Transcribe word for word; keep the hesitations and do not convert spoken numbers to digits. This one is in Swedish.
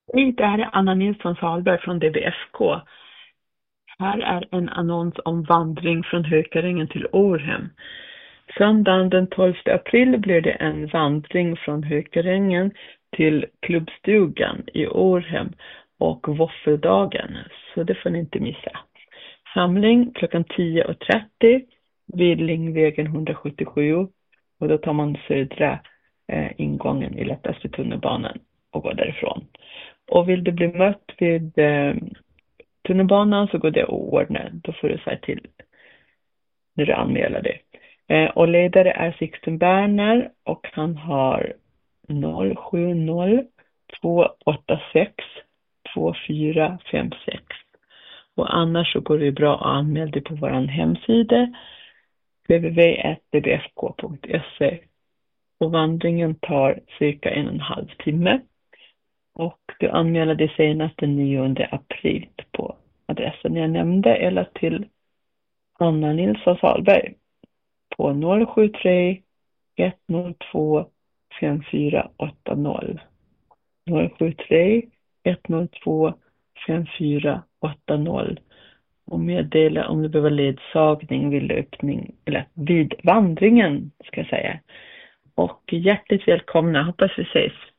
Hej, det här är Anna Nilsson Salberg från D B F K. Här är en annons om vandring från Hökarängen till Århem. Söndagen den tolfte april blir det en vandring från Hökarängen till klubbstugan i Århem och våffeldagen, så det får ni inte missa. Samling klockan tio och trettio vid Lingvägen hundrasjuttiosju, och då tar man södra eh, ingången i lättaste tunnelbanan och går därifrån. Och vill du bli mött vid eh, tunnelbanan så går det att ordna. Då får du säga till när du anmäler det. Eh, och ledare är Sixten Berner och han har noll sju noll två åtta sex två fyra fem sex. Och annars så går det bra att anmäla dig på vår hemsida w w w punkt d b f k punkt se, och vandringen tar cirka en och en halv timme. Och du anmäler dig senast den nionde april på adressen jag nämnde eller till Anna Nilsson Salberg på noll sju tre ett noll två fem fyra åtta noll. noll sju tre ett noll två fem fyra åtta noll. Och meddela om du behöver ledsagning vid löpning eller vid vandringen ska jag säga. Och hjärtligt välkomna, hoppas vi ses.